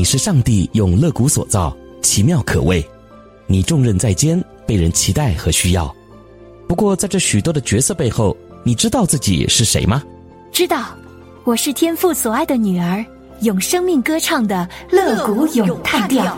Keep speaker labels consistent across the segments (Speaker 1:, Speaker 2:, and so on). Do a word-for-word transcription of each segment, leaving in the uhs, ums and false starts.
Speaker 1: 你是上帝用肋骨所造，奇妙可畏。你重任在肩，被人期待和需要。不过在这许多的角色背后，你知道自己是谁吗？
Speaker 2: 知道，我是天父所爱的女儿，用生命歌唱的肋骨咏叹调。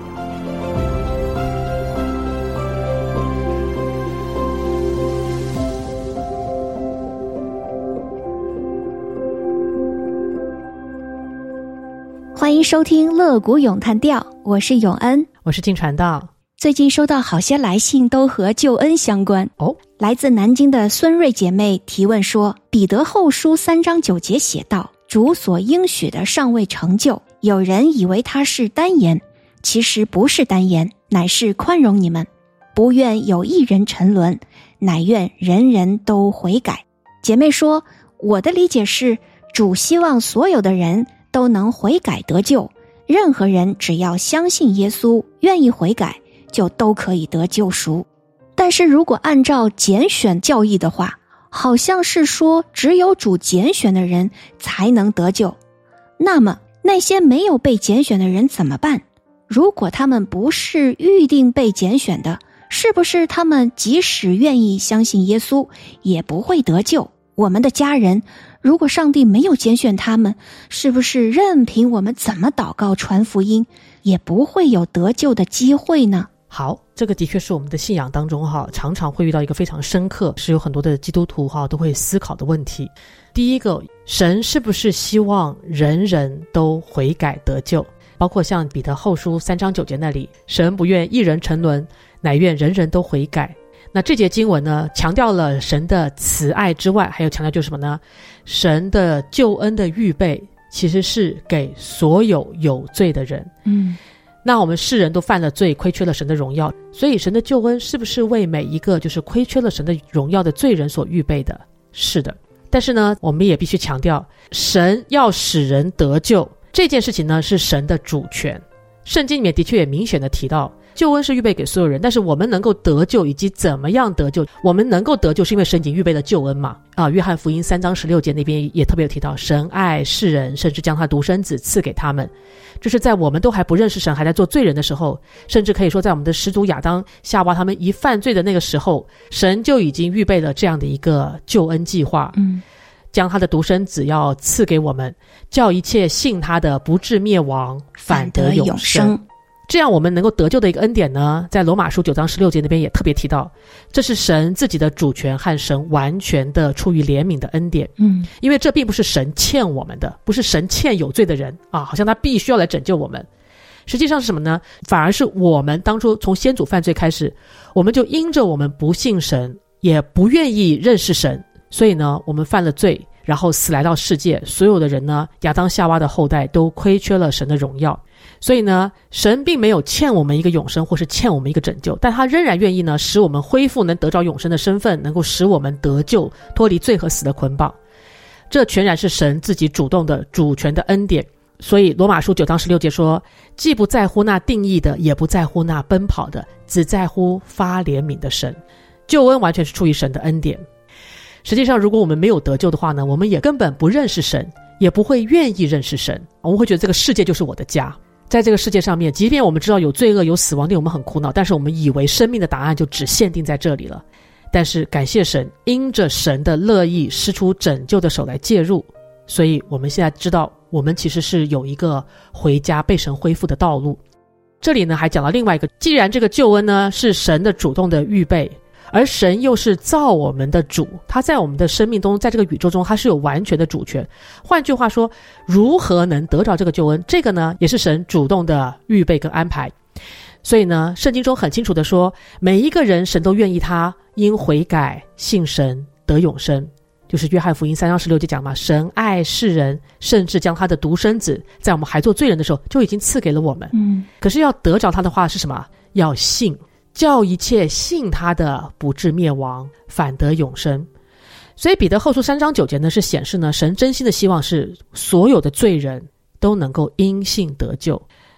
Speaker 2: 欢迎收听肋骨咏叹调，我是永恩，
Speaker 3: 我是金传道。
Speaker 2: 最近收到好些来信都和救恩相关
Speaker 3: 哦。
Speaker 2: 来自南京的孙瑞姐妹提问说，彼得后书三章九节写道，主所应许的尚未成就，有人以为他是单言，其实不是单言，乃是宽容你们，不愿有一人沉沦，乃愿人人都悔改。姐妹说，我的理解是，主希望所有的人都能悔改得救，任何人只要相信耶稣，愿意悔改，就都可以得救赎。但是如果按照拣选教义的话，好像是说只有主拣选的人才能得救。那么那些没有被拣选的人怎么办？如果他们不是预定被拣选的，是不是他们即使愿意相信耶稣，也不会得救？我们的家人，如果上帝没有拣选他们，是不是任凭我们怎么祷告传福音，也不会有得救的机会呢？
Speaker 3: 好，这个的确是我们的信仰当中哈，常常会遇到一个非常深刻，是有很多的基督徒哈都会思考的问题。第一个，神是不是希望人人都悔改得救？包括像彼得后书三章九节那里，神不愿一人沉沦，乃愿人人都悔改。那这节经文呢，强调了神的慈爱之外，还有强调就是什么呢？神的救恩的预备其实是给所有有罪的人。
Speaker 2: 嗯，
Speaker 3: 那我们世人都犯了罪，亏缺了神的荣耀，所以神的救恩是不是为每一个就是亏缺了神的荣耀的罪人所预备的？是的。但是呢，我们也必须强调，神要使人得救这件事情呢，是神的主权。圣经里面的确也明显的提到，救恩是预备给所有人，但是我们能够得救以及怎么样得救，我们能够得救是因为神已经预备了救恩嘛。啊，约翰福音三章十六节那边也特别有提到，神爱世人，甚至将他独生子赐给他们，就是在我们都还不认识神，还在做罪人的时候，甚至可以说在我们的始祖亚当夏娃他们一犯罪的那个时候，神就已经预备了这样的一个救恩计划。
Speaker 2: 嗯，
Speaker 3: 将他的独生子要赐给我们，叫一切信他的不至灭亡，反得永生。这样我们能够得救的一个恩典呢，在罗马书九章十六节那边也特别提到，这是神自己的主权和神完全的出于怜悯的恩典。
Speaker 2: 嗯，
Speaker 3: 因为这并不是神欠我们的，不是神欠有罪的人啊，好像他必须要来拯救我们。实际上是什么呢？反而是我们当初从先祖犯罪开始，我们就因着我们不信神，也不愿意认识神，所以呢，我们犯了罪，然后死来到世界，所有的人呢，亚当夏娃的后代都亏缺了神的荣耀。所以呢，神并没有欠我们一个永生，或是欠我们一个拯救，但他仍然愿意呢，使我们恢复能得着永生的身份，能够使我们得救，脱离罪和死的捆绑。这全然是神自己主动的主权的恩典。所以罗马书九章十六节说，既不在乎那定义的，也不在乎那奔跑的，只在乎发怜悯的神。救恩完全是出于神的恩典。实际上如果我们没有得救的话呢，我们也根本不认识神，也不会愿意认识神。我们会觉得这个世界就是我的家，在这个世界上面，即便我们知道有罪恶有死亡，令我们很苦恼，但是我们以为生命的答案就只限定在这里了。但是感谢神，因着神的乐意施出拯救的手来介入，所以我们现在知道我们其实是有一个回家被神恢复的道路。这里呢还讲到另外一个，既然这个救恩呢是神的主动的预备，而神又是造我们的主，他在我们的生命中，在这个宇宙中，他是有完全的主权。换句话说，如何能得着这个救恩，这个呢也是神主动的预备跟安排。所以呢，圣经中很清楚的说，每一个人神都愿意他因悔改信神得永生。就是约翰福音三章十六节讲嘛，神爱世人，甚至将他的独生子在我们还做罪人的时候就已经赐给了我们。
Speaker 2: 嗯，
Speaker 3: 可是要得着他的话是什么？要信，叫一切信他的不至灭亡，反得永生。所以彼得后书三章九节呢，是显示呢，神真心的希望是所有的罪人都能够因信得救。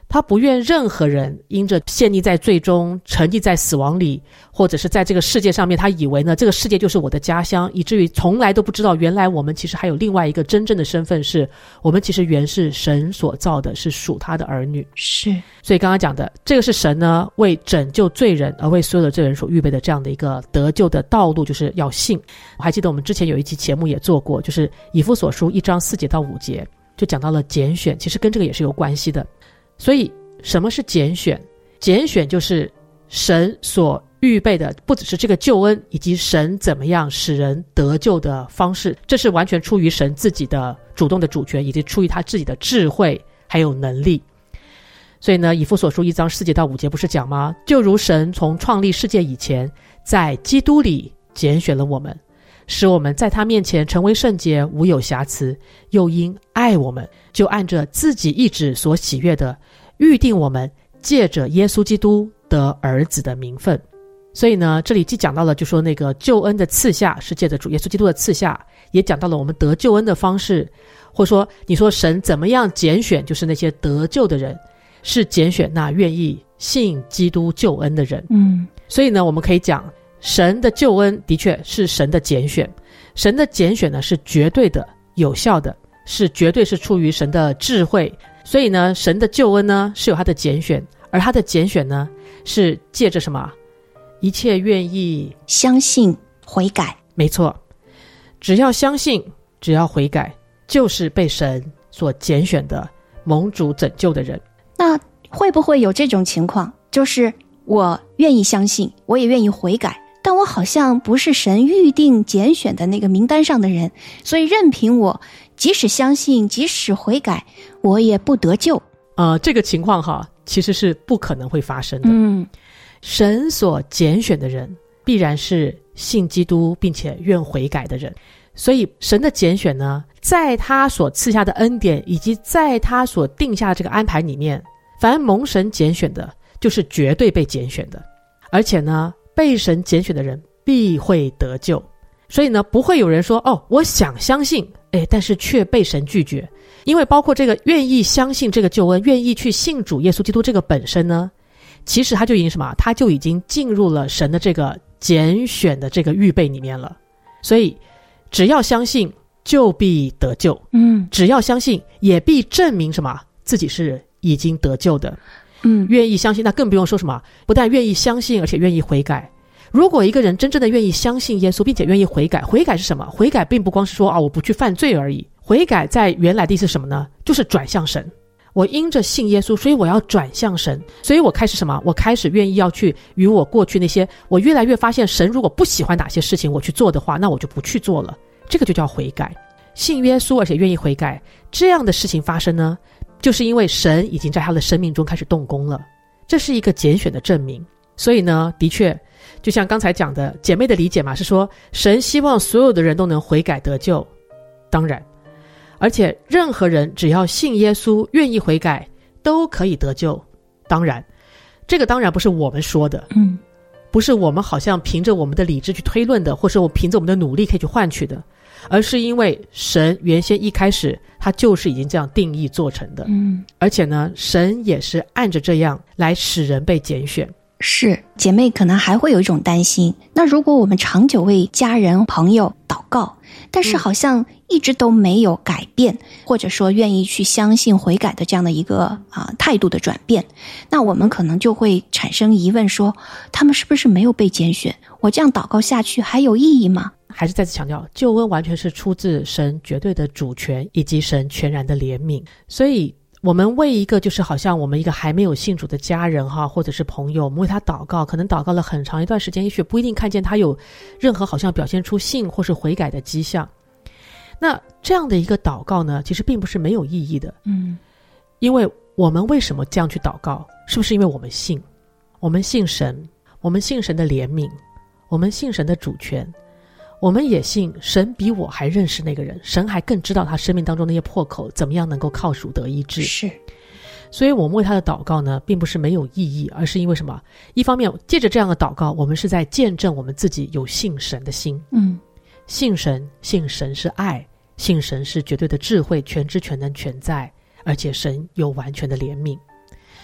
Speaker 3: 他不愿任何人因着陷溺在罪中，沉溺在死亡里，或者是在这个世界上面，他以为呢这个世界就是我的家乡，以至于从来都不知道原来我们其实还有另外一个真正的身份，是我们其实原是神所造的，是属他的儿女。
Speaker 2: 是，
Speaker 3: 所以刚刚讲的这个是神呢为拯救罪人而为所有的罪人所预备的这样的一个得救的道路，就是要信。我还记得我们之前有一期节目也做过，就是以弗所书一章四节到五节，就讲到了拣选，其实跟这个也是有关系的。所以什么是拣选？拣选就是神所预备的，不只是这个救恩，以及神怎么样使人得救的方式，这是完全出于神自己的主动的主权，以及出于他自己的智慧还有能力。所以呢，以弗所书一章四节到五节不是讲吗？就如神从创立世界以前，在基督里拣选了我们，使我们在他面前成为圣洁，无有瑕疵，又因爱我们，就按着自己意志所喜悦的，预定我们借着耶稣基督得儿子的名分。所以呢，这里既讲到了就说那个救恩的赐下是借着主耶稣基督的赐下，也讲到了我们得救恩的方式，或者说你说神怎么样拣选，就是那些得救的人，是拣选那愿意信基督救恩的人。
Speaker 2: 嗯，
Speaker 3: 所以呢，我们可以讲神的救恩的确是神的拣选，神的拣选呢是绝对的、有效的，是绝对是出于神的智慧。所以呢，神的救恩呢是有他的拣选，而他的拣选呢是借着什么？一切愿意
Speaker 2: 相信悔改。
Speaker 3: 没错，只要相信，只要悔改，就是被神所拣选的蒙主拯救的人。
Speaker 2: 那会不会有这种情况，就是我愿意相信，我也愿意悔改，但我好像不是神预定拣选的那个名单上的人，所以任凭我即使相信，即使悔改，我也不得救。
Speaker 3: 呃，这个情况哈，其实是不可能会发生的。
Speaker 2: 嗯，
Speaker 3: 神所拣选的人必然是信基督并且愿悔改的人。所以神的拣选呢，在他所赐下的恩典以及在他所定下的这个安排里面，凡蒙神拣选的就是绝对被拣选的，而且呢被神拣选的人必会得救。所以呢不会有人说哦，我想相信，诶，但是却被神拒绝。因为包括这个愿意相信这个救恩，愿意去信主耶稣基督这个本身呢，其实他就已经什么？他就已经进入了神的这个拣选的这个预备里面了。所以只要相信就必得救，
Speaker 2: 嗯，
Speaker 3: 只要相信也必证明什么？自己是已经得救的。
Speaker 2: 嗯，
Speaker 3: 愿意相信，那更不用说什么，不但愿意相信，而且愿意悔改。如果一个人真正的愿意相信耶稣，并且愿意悔改，悔改是什么？悔改并不光是说啊，我不去犯罪而已。悔改在原来的意思是什么呢？就是转向神。我因着信耶稣，所以我要转向神，所以我开始什么？我开始愿意要去与我过去那些，我越来越发现神如果不喜欢哪些事情我去做的话，那我就不去做了。这个就叫悔改。信耶稣而且愿意悔改，这样的事情发生呢，就是因为神已经在他的生命中开始动工了，这是一个拣选的证明。所以呢，的确就像刚才讲的，姐妹的理解嘛，是说神希望所有的人都能悔改得救，当然，而且任何人只要信耶稣愿意悔改都可以得救，当然这个当然不是我们说的，
Speaker 2: 嗯，
Speaker 3: 不是我们好像凭着我们的理智去推论的，或是我凭着我们的努力可以去换取的，而是因为神原先一开始他就是已经这样定义做成的。
Speaker 2: 嗯，
Speaker 3: 而且呢神也是按着这样来使人被拣选。
Speaker 2: 是，姐妹可能还会有一种担心，那如果我们长久为家人朋友祷告，但是好像一直都没有改变，嗯、或者说愿意去相信悔改的这样的一个啊、呃、态度的转变，那我们可能就会产生疑问说，他们是不是没有被拣选？我这样祷告下去还有意义吗？
Speaker 3: 还是再次强调，救恩完全是出自神绝对的主权以及神全然的怜悯。所以我们为一个就是好像我们一个还没有信主的家人哈，或者是朋友，我们为他祷告，可能祷告了很长一段时间，也许不一定看见他有任何好像表现出信或是悔改的迹象。那这样的一个祷告呢，其实并不是没有意义的。
Speaker 2: 嗯，
Speaker 3: 因为我们为什么这样去祷告？是不是因为我们信？我们信神，我们信神的怜悯，我们信神的主权，我们也信神比我还认识那个人，神还更知道他生命当中那些破口怎么样能够靠主得医治。
Speaker 2: 是，
Speaker 3: 所以我们为他的祷告呢，并不是没有意义，而是因为什么？一方面借着这样的祷告，我们是在见证我们自己有信神的心。
Speaker 2: 嗯，
Speaker 3: 信神，信神是爱，信神是绝对的智慧，全知全能全在，而且神有完全的怜悯。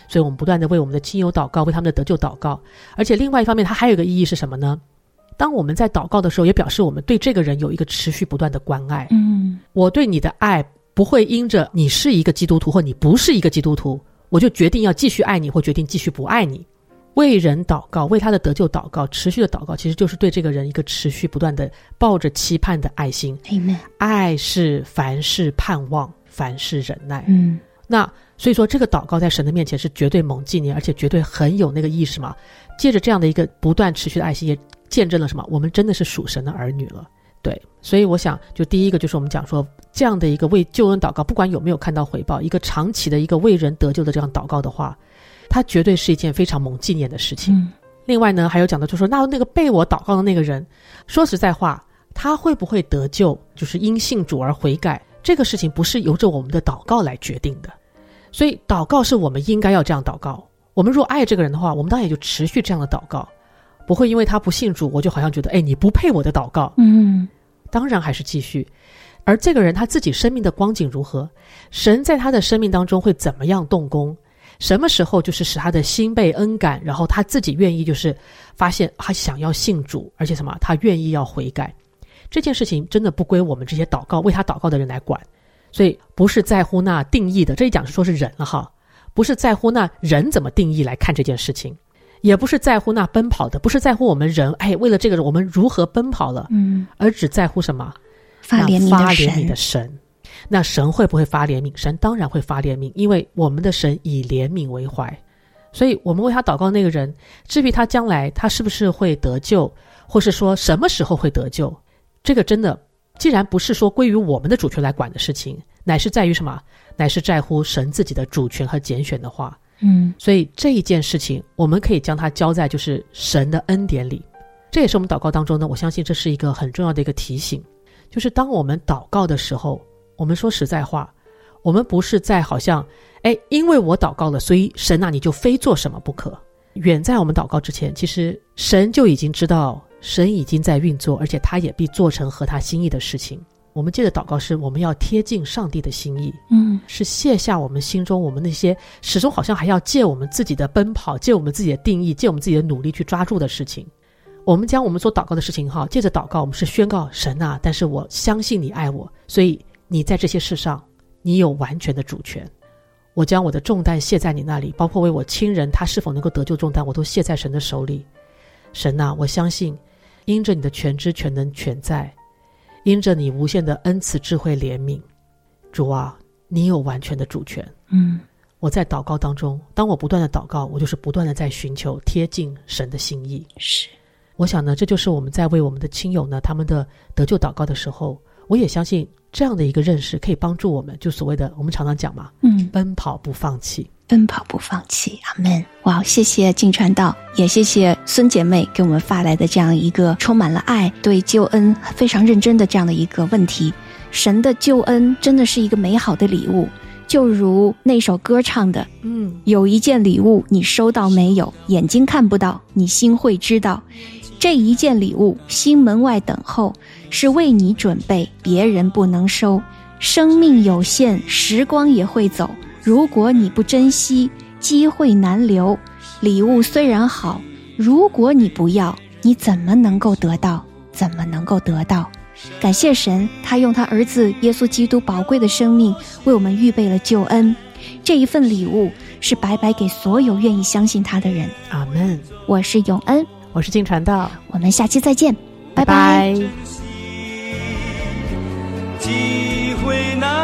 Speaker 3: 所以我们不断的为我们的亲友祷告，为他们的得救祷告。而且另外一方面，它还有一个意义是什么呢？当我们在祷告的时候，也表示我们对这个人有一个持续不断的关爱。
Speaker 2: 嗯，
Speaker 3: 我对你的爱不会因着你是一个基督徒或你不是一个基督徒，我就决定要继续爱你或决定继续不爱你。为人祷告，为他的得救祷告，持续的祷告，其实就是对这个人一个持续不断的抱着期盼的爱心。
Speaker 2: Amen。
Speaker 3: 爱是凡事盼望，凡事忍耐。
Speaker 2: 嗯，
Speaker 3: 那所以说这个祷告在神的面前是绝对蒙纪念，而且绝对很有那个意识嘛。借着这样的一个不断持续的爱心，也见证了什么？我们真的是属神的儿女了。对，所以我想就第一个就是我们讲说，这样的一个为救恩祷告，不管有没有看到回报，一个长期的一个为人得救的这样祷告的话，它绝对是一件非常蒙纪念的事情。
Speaker 2: 嗯，
Speaker 3: 另外呢，还有讲到就是说，那那个被我祷告的那个人，说实在话，他会不会得救，就是因信主而悔改，这个事情不是由着我们的祷告来决定的。所以祷告是我们应该要这样祷告。我们若爱这个人的话，我们当然也就持续这样的祷告，不会因为他不信主，我就好像觉得，哎，你不配我的祷告。
Speaker 2: 嗯，
Speaker 3: 当然还是继续。而这个人他自己生命的光景如何，神在他的生命当中会怎么样动工，什么时候就是使他的心被恩感，然后他自己愿意就是发现他想要信主，而且什么，他愿意要悔改，这件事情真的不归我们这些祷告为他祷告的人来管。所以不是在乎那定义的，这一讲是说是人了哈，不是在乎那人怎么定义来看这件事情，也不是在乎那奔跑的，不是在乎我们人，哎，为了这个人我们如何奔跑了，
Speaker 2: 嗯，
Speaker 3: 而只在乎什么？
Speaker 2: 发怜悯的神。
Speaker 3: 发怜悯的神。那神会不会发怜悯？神当然会发怜悯，因为我们的神以怜悯为怀。所以我们为他祷告的那个人，至于他将来他是不是会得救，或是说什么时候会得救，这个真的既然不是说归于我们的主权来管的事情，乃是在于什么？乃是在乎神自己的主权和拣选的话。
Speaker 2: 嗯，
Speaker 3: 所以这一件事情我们可以将它交在就是神的恩典里。这也是我们祷告当中呢，我相信这是一个很重要的一个提醒，就是当我们祷告的时候，我们说实在话，我们不是在好像哎，因为我祷告了，所以神啊你就非做什么不可。远在我们祷告之前，其实神就已经知道，神已经在运作，而且他也必做成合他心意的事情。我们借着祷告是我们要贴近上帝的心意，
Speaker 2: 嗯，
Speaker 3: 是卸下我们心中我们那些始终好像还要借我们自己的奔跑，借我们自己的定义，借我们自己的努力去抓住的事情。我们将我们所祷告的事情哈，借着祷告我们是宣告神啊，但是我相信你爱我，所以你在这些事上你有完全的主权。我将我的重担卸在你那里，包括为我亲人他是否能够得救重担，我都卸在神的手里。神啊，我相信因着你的全知全能全在，因着你无限的恩慈智慧怜悯，主啊，你有完全的主权。
Speaker 2: 嗯，
Speaker 3: 我在祷告当中，当我不断的祷告，我就是不断的在寻求贴近神的心意。
Speaker 2: 是，
Speaker 3: 我想呢，这就是我们在为我们的亲友呢他们的得救祷告的时候，我也相信这样的一个认识可以帮助我们，就所谓的我们常常讲嘛，
Speaker 2: 嗯，
Speaker 3: 奔跑不放弃，
Speaker 2: 奔跑不放弃。阿们。哇，谢谢静传道，也谢谢孙姐妹给我们发来的这样一个充满了爱，对救恩非常认真的这样的一个问题。神的救恩真的是一个美好的礼物，就如那首歌唱的，
Speaker 3: 嗯，
Speaker 2: 有一件礼物你收到没有，眼睛看不到，你心会知道。这一件礼物心门外等候，是为你准备，别人不能收。生命有限，时光也会走，如果你不珍惜，机会难留。礼物虽然好，如果你不要，你怎么能够得到？怎么能够得到？感谢神，他用他儿子耶稣基督宝贵的生命为我们预备了救恩，这一份礼物是白白给所有愿意相信他的人。
Speaker 3: 阿们。
Speaker 2: 我是永恩，
Speaker 3: 我是静传道，
Speaker 2: 我们下期再见，拜
Speaker 3: 拜拜。
Speaker 4: 机会难